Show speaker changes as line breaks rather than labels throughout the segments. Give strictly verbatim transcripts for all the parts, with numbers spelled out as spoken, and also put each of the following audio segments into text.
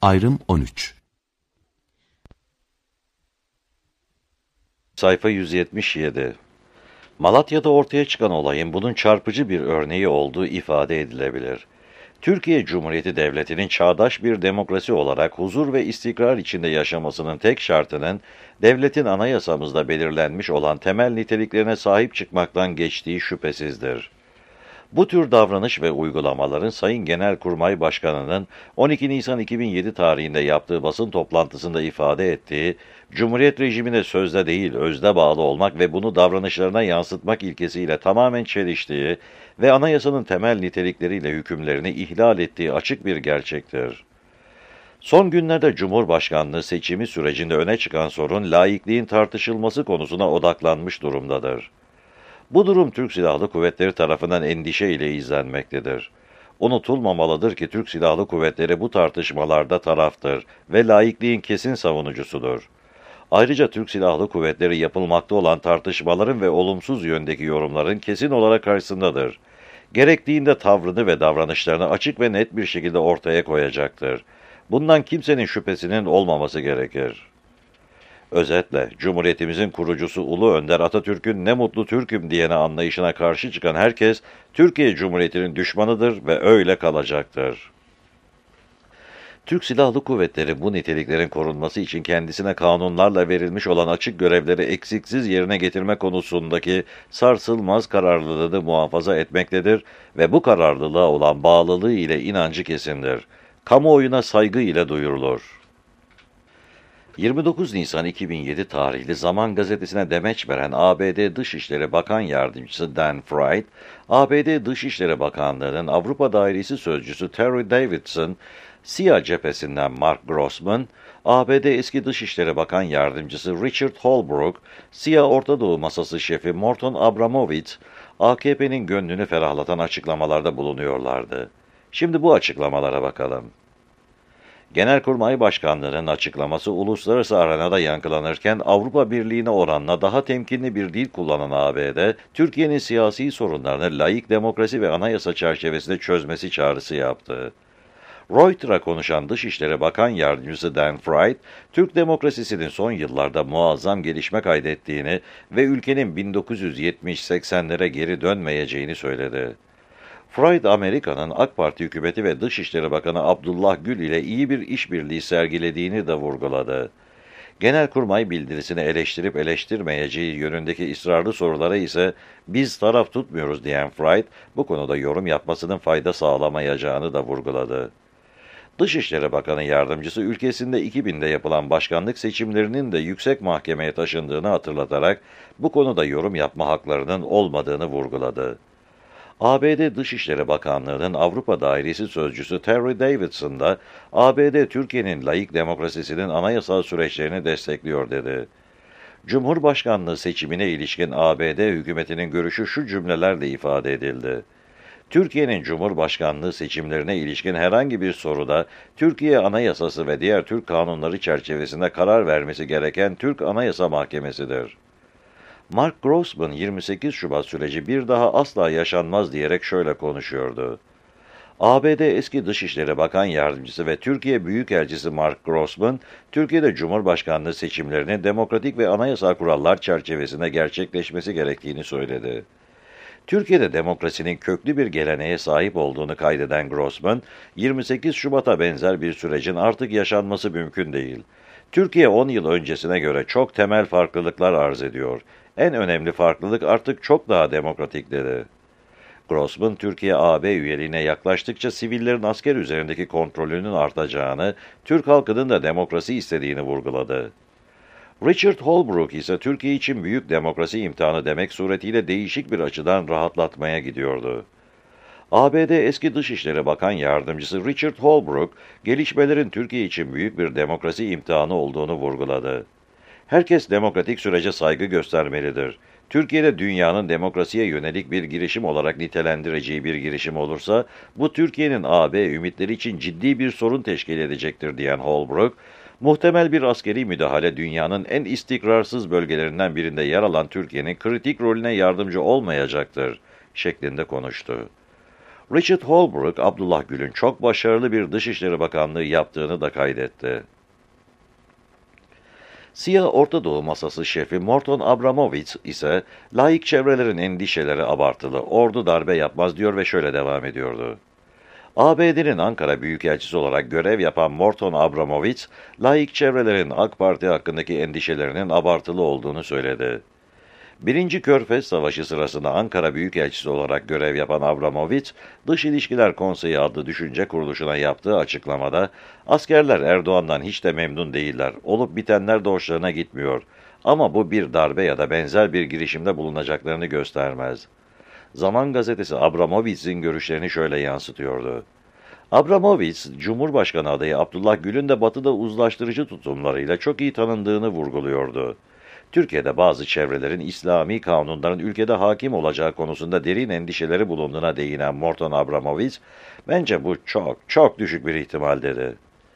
Ayrım on üç.
Sayfa yüz yetmiş yedi. Malatya'da ortaya çıkan olayın bunun çarpıcı bir örneği olduğu ifade edilebilir. Türkiye Cumhuriyeti Devleti'nin çağdaş bir demokrasi olarak huzur ve istikrar içinde yaşamasının tek şartının, devletin anayasamızda belirlenmiş olan temel niteliklerine sahip çıkmaktan geçtiği şüphesizdir. Bu tür davranış ve uygulamaların Sayın Genelkurmay Başkanı'nın on iki Nisan iki bin yedi tarihinde yaptığı basın toplantısında ifade ettiği, Cumhuriyet rejimine sözde değil özde bağlı olmak ve bunu davranışlarına yansıtmak ilkesiyle tamamen çeliştiği ve anayasanın temel nitelikleriyle hükümlerini ihlal ettiği açık bir gerçektir. Son günlerde Cumhurbaşkanlığı seçimi sürecinde öne çıkan sorun, laikliğin tartışılması konusuna odaklanmış durumdadır. Bu durum Türk Silahlı Kuvvetleri tarafından endişe ile izlenmektedir. Unutulmamalıdır ki Türk Silahlı Kuvvetleri bu tartışmalarda taraftır ve laikliğin kesin savunucusudur. Ayrıca Türk Silahlı Kuvvetleri yapılmakta olan tartışmaların ve olumsuz yöndeki yorumların kesin olarak karşısındadır. Gerektiğinde tavrını ve davranışlarını açık ve net bir şekilde ortaya koyacaktır. Bundan kimsenin şüphesinin olmaması gerekir. Özetle, Cumhuriyetimizin kurucusu Ulu Önder Atatürk'ün "ne mutlu Türk'üm" diyene anlayışına karşı çıkan herkes, Türkiye Cumhuriyeti'nin düşmanıdır ve öyle kalacaktır. Türk Silahlı Kuvvetleri bu niteliklerin korunması için kendisine kanunlarla verilmiş olan açık görevleri eksiksiz yerine getirme konusundaki sarsılmaz kararlılığını muhafaza etmektedir ve bu kararlılığa olan bağlılığı ile inancı kesindir. Kamuoyuna saygı ile duyurulur. yirmi dokuz Nisan iki bin yedi tarihli Zaman Gazetesi'ne demeç veren A B D Dışişleri Bakan Yardımcısı Dan Fried, A B D Dışişleri Bakanlığı'nın Avrupa Dairesi Sözcüsü Terry Davidson, S İ A cephesinden Mark Grossman, A B D Eski Dışişleri Bakan Yardımcısı Richard Holbrooke, S İ A Orta Doğu Masası Şefi Morton Abramovich, A K P'nin gönlünü ferahlatan açıklamalarda bulunuyorlardı. Şimdi bu açıklamalara bakalım. Genelkurmay Başkanlığı'nın açıklaması uluslararası arenada yankılanırken Avrupa Birliği'ne oranla daha temkinli bir dil kullanan A B D, Türkiye'nin siyasi sorunlarını laik demokrasi ve anayasa çerçevesinde çözmesi çağrısı yaptı. Reuters'a konuşan Dışişleri Bakan Yardımcısı Dan Fried, Türk demokrasisinin son yıllarda muazzam gelişme kaydettiğini ve ülkenin bin dokuz yüz yetmiş seksenlere geri dönmeyeceğini söyledi. Fried, Amerika'nın AK Parti hükümeti ve Dışişleri Bakanı Abdullah Gül ile iyi bir işbirliği sergilediğini de vurguladı. Genelkurmay bildirisini eleştirip eleştirmeyeceği yönündeki ısrarlı sorulara ise "biz taraf tutmuyoruz" diyen Fried, bu konuda yorum yapmasının fayda sağlamayacağını da vurguladı. Dışişleri Bakanı Yardımcısı ülkesinde iki binde yapılan başkanlık seçimlerinin de yüksek mahkemeye taşındığını hatırlatarak bu konuda yorum yapma haklarının olmadığını vurguladı. A B D Dışişleri Bakanlığı'nın Avrupa Dairesi Sözcüsü Terry Davidson da A B D Türkiye'nin laik demokrasisinin anayasal süreçlerini destekliyor dedi. Cumhurbaşkanlığı seçimine ilişkin A B D hükümetinin görüşü şu cümlelerle ifade edildi. Türkiye'nin Cumhurbaşkanlığı seçimlerine ilişkin herhangi bir soruda Türkiye Anayasası ve diğer Türk kanunları çerçevesinde karar vermesi gereken Türk Anayasa Mahkemesi'dir. Mark Grossman, yirmi sekiz Şubat süreci bir daha asla yaşanmaz diyerek şöyle konuşuyordu. A B D Eski Dışişleri Bakan Yardımcısı ve Türkiye Büyükelçisi Mark Grossman, Türkiye'de Cumhurbaşkanlığı seçimlerinin demokratik ve anayasal kurallar çerçevesinde gerçekleşmesi gerektiğini söyledi. Türkiye'de demokrasinin köklü bir geleneğe sahip olduğunu kaydeden Grossman, yirmi sekiz Şubat'a benzer bir sürecin artık yaşanması mümkün değil. Türkiye on yıl öncesine göre çok temel farklılıklar arz ediyor. En önemli farklılık artık çok daha demokratik dedi. Grossman, Türkiye A B üyeliğine yaklaştıkça sivillerin asker üzerindeki kontrolünün artacağını, Türk halkının da demokrasi istediğini vurguladı. Richard Holbrooke ise Türkiye için büyük demokrasi imtihanı demek suretiyle değişik bir açıdan rahatlatmaya gidiyordu. A B D Eski Dışişleri Bakan Yardımcısı Richard Holbrooke, gelişmelerin Türkiye için büyük bir demokrasi imtihanı olduğunu vurguladı. Herkes demokratik sürece saygı göstermelidir. Türkiye'de dünyanın demokrasiye yönelik bir girişim olarak nitelendireceği bir girişim olursa, bu Türkiye'nin A B ümitleri için ciddi bir sorun teşkil edecektir diyen Holbrooke, muhtemel bir askeri müdahale dünyanın en istikrarsız bölgelerinden birinde yer alan Türkiye'nin kritik rolüne yardımcı olmayacaktır şeklinde konuştu. Richard Holbrooke, Abdullah Gül'ün çok başarılı bir Dışişleri Bakanlığı yaptığını da kaydetti. Siyah Orta Doğu Masası şefi Morton Abramovich ise laik çevrelerin endişeleri abartılı, ordu darbe yapmaz diyor ve şöyle devam ediyordu. A B D'nin Ankara Büyükelçisi olarak görev yapan Morton Abramovich, laik çevrelerin AK Parti hakkındaki endişelerinin abartılı olduğunu söyledi. Birinci Körfez Savaşı sırasında Ankara Büyükelçisi olarak görev yapan Abramovich, Dış İlişkiler Konseyi adlı düşünce kuruluşuna yaptığı açıklamada, askerler Erdoğan'dan hiç de memnun değiller, olup bitenler de hoşlarına gitmiyor. Ama bu bir darbe ya da benzer bir girişimde bulunacaklarını göstermez. Zaman gazetesi Abramovich'in görüşlerini şöyle yansıtıyordu. Abramovich, Cumhurbaşkanı adayı Abdullah Gül'ün de Batı'da uzlaştırıcı tutumlarıyla çok iyi tanındığını vurguluyordu. Türkiye'de bazı çevrelerin İslami kanunların ülkede hakim olacağı konusunda derin endişeleri bulunduğuna değinen Morton Abramovich, bence bu çok, çok düşük bir ihtimal dedi.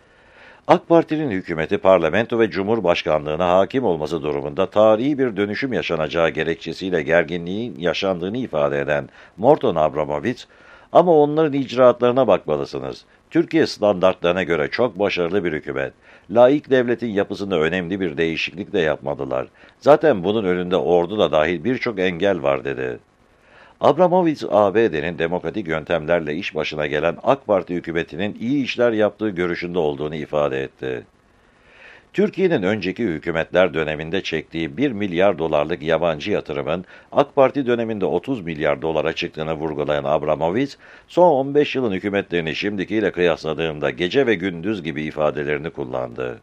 AK Parti'nin hükümeti parlamento ve cumhurbaşkanlığına hakim olması durumunda tarihi bir dönüşüm yaşanacağı gerekçesiyle gerginliğin yaşandığını ifade eden Morton Abramovich, ama onların icraatlarına bakmalısınız. Türkiye standartlarına göre çok başarılı bir hükümet. Laik devletin yapısında önemli bir değişiklik de yapmadılar. Zaten bunun önünde ordu da dahil birçok engel var dedi. Abramovich, A B D'nin demokratik yöntemlerle iş başına gelen AK Parti hükümetinin iyi işler yaptığı görüşünde olduğunu ifade etti. Türkiye'nin önceki hükümetler döneminde çektiği bir milyar dolarlık yabancı yatırımın AK Parti döneminde otuz milyar dolara çıktığını vurgulayan Abramovich, son on beş yılın hükümetlerini şimdikiyle kıyasladığında gece ve gündüz gibi ifadelerini kullandı.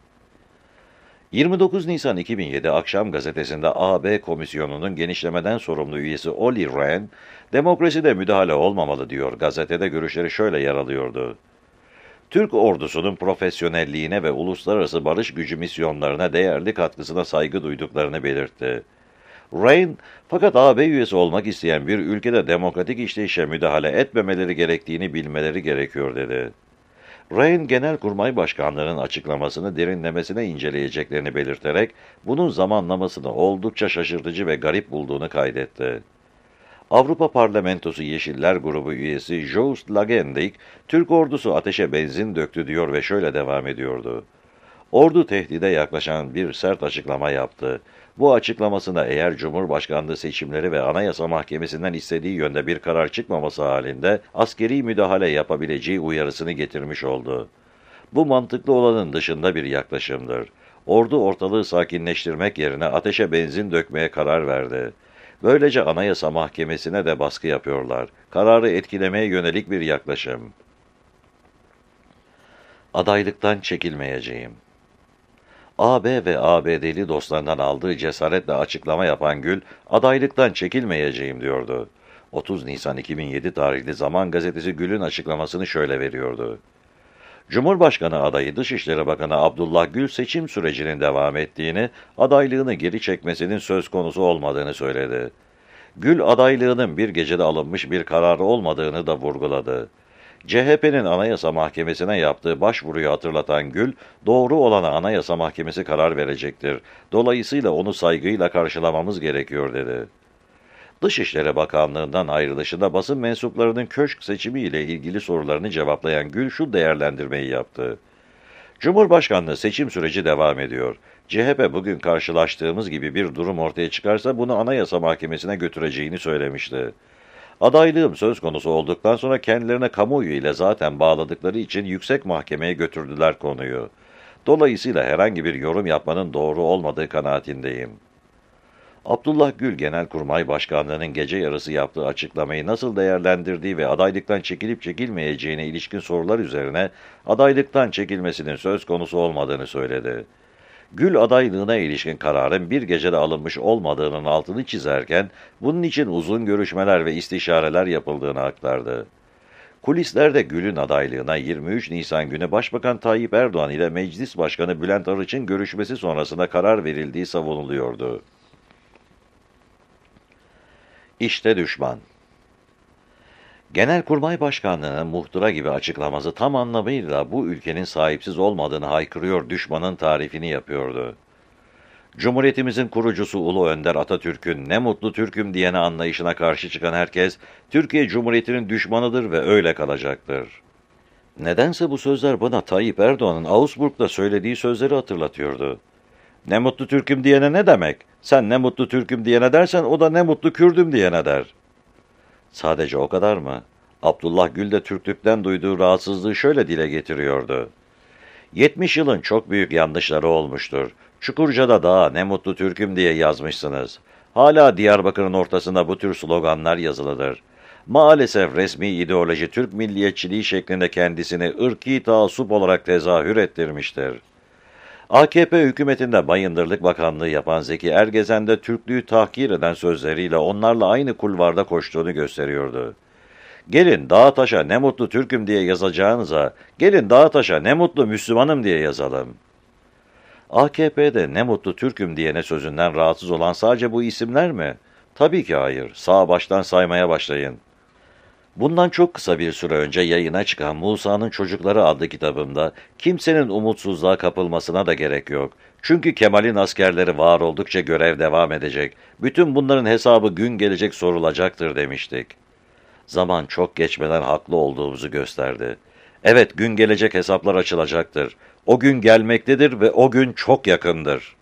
yirmi dokuz Nisan iki bin yedi Akşam Gazetesi'nde A B Komisyonu'nun genişlemeden sorumlu üyesi Olli Rehn, demokraside müdahale olmamalı diyor. Gazetede görüşleri şöyle yer alıyordu. Türk ordusunun profesyonelliğine ve uluslararası barış gücü misyonlarına değerli katkısına saygı duyduklarını belirtti. Rehn, fakat A B üyesi olmak isteyen bir ülkede demokratik işleyişe müdahale etmemeleri gerektiğini bilmeleri gerekiyor dedi. Rehn, Genelkurmay Başkanlığı'nın açıklamasını derinlemesine inceleyeceklerini belirterek, bunun zamanlamasını oldukça şaşırtıcı ve garip bulduğunu kaydetti. Avrupa Parlamentosu Yeşiller Grubu üyesi Joost Lagendijk, Türk ordusu ateşe benzin döktü diyor ve şöyle devam ediyordu. Ordu tehdide yaklaşan bir sert açıklama yaptı. Bu açıklamasında eğer Cumhurbaşkanlığı seçimleri ve Anayasa Mahkemesi'nden istediği yönde bir karar çıkmaması halinde askeri müdahale yapabileceği uyarısını getirmiş oldu. Bu mantıklı olanın dışında bir yaklaşımdır. Ordu ortalığı sakinleştirmek yerine ateşe benzin dökmeye karar verdi. Böylece Anayasa Mahkemesi'ne de baskı yapıyorlar. Kararı etkilemeye yönelik bir yaklaşım. Adaylıktan çekilmeyeceğim. A B ve A B D'li dostlarından aldığı cesaretle açıklama yapan Gül, adaylıktan çekilmeyeceğim diyordu. otuz Nisan iki bin yedi tarihli Zaman Gazetesi Gül'ün açıklamasını şöyle veriyordu. Cumhurbaşkanı adayı Dışişleri Bakanı Abdullah Gül seçim sürecinin devam ettiğini, adaylığını geri çekmesinin söz konusu olmadığını söyledi. Gül, adaylığının bir gecede alınmış bir kararı olmadığını da vurguladı. C H P'nin Anayasa Mahkemesi'ne yaptığı başvuruyu hatırlatan Gül, doğru olana Anayasa Mahkemesi karar verecektir. Dolayısıyla onu saygıyla karşılamamız gerekiyor dedi. Dışişleri Bakanlığı'ndan ayrılışında basın mensuplarının köşk seçimiyle ilgili sorularını cevaplayan Gül şu değerlendirmeyi yaptı. Cumhurbaşkanlığı seçim süreci devam ediyor. C H P bugün karşılaştığımız gibi bir durum ortaya çıkarsa bunu Anayasa Mahkemesi'ne götüreceğini söylemişti. Adaylığım söz konusu olduktan sonra kendilerine kamuoyu ile zaten bağladıkları için yüksek mahkemeye götürdüler konuyu. Dolayısıyla herhangi bir yorum yapmanın doğru olmadığı kanaatindeyim. Abdullah Gül, Genelkurmay Başkanlığı'nın gece yarısı yaptığı açıklamayı nasıl değerlendirdiği ve adaylıktan çekilip çekilmeyeceğine ilişkin sorular üzerine adaylıktan çekilmesinin söz konusu olmadığını söyledi. Gül, adaylığına ilişkin kararın bir gecede alınmış olmadığının altını çizerken, bunun için uzun görüşmeler ve istişareler yapıldığını aktardı. Kulislerde Gül'ün adaylığına yirmi üç Nisan günü Başbakan Tayyip Erdoğan ile Meclis Başkanı Bülent Arınç'ın görüşmesi sonrasında karar verildiği savunuluyordu. İşte düşman. Genelkurmay Başkanlığı'nın muhtıra gibi açıklaması tam anlamıyla bu ülkenin sahipsiz olmadığını haykırıyor, düşmanın tarifini yapıyordu. Cumhuriyetimizin kurucusu Ulu Önder Atatürk'ün ne mutlu Türk'üm diyene anlayışına karşı çıkan herkes, Türkiye Cumhuriyeti'nin düşmanıdır ve öyle kalacaktır. Nedense bu sözler bana Tayyip Erdoğan'ın Augsburg'da söylediği sözleri hatırlatıyordu. Ne mutlu Türk'üm diyene ne demek? Sen ne mutlu Türk'üm diyene dersen o da ne mutlu Kürd'üm diyene der. Sadece o kadar mı? Abdullah Gül de Türklükten duyduğu rahatsızlığı şöyle dile getiriyordu. yetmiş yılın çok büyük yanlışları olmuştur. Çukurca'da da ne mutlu Türk'üm diye yazmışsınız. Hala Diyarbakır'ın ortasında bu tür sloganlar yazılıdır. Maalesef resmi ideoloji Türk milliyetçiliği şeklinde kendisini ırki taassup olarak tezahür ettirmiştir. A K P hükümetinde Bayındırlık Bakanlığı yapan Zeki Ergezen de Türklüğü tahkir eden sözleriyle onlarla aynı kulvarda koştuğunu gösteriyordu. Gelin dağa taşa ne mutlu Türk'üm diye yazacağınıza, gelin dağa taşa ne mutlu Müslümanım diye yazalım. A K P'de ne mutlu Türk'üm diyene sözünden rahatsız olan sadece bu isimler mi? Tabii ki hayır. Sağ baştan saymaya başlayın. Bundan çok kısa bir süre önce yayına çıkan Musa'nın Çocukları adlı kitabımda kimsenin umutsuzluğa kapılmasına da gerek yok. Çünkü Kemal'in askerleri var oldukça görev devam edecek. Bütün bunların hesabı gün gelecek sorulacaktır demiştik. Zaman çok geçmeden haklı olduğumuzu gösterdi. Evet, gün gelecek hesaplar açılacaktır. O gün gelmektedir ve o gün çok yakındır.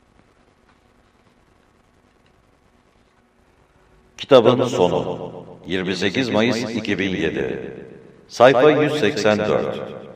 Kitabın sonu yirmi sekiz Mayıs iki bin yedi Sayfa yüz seksen dört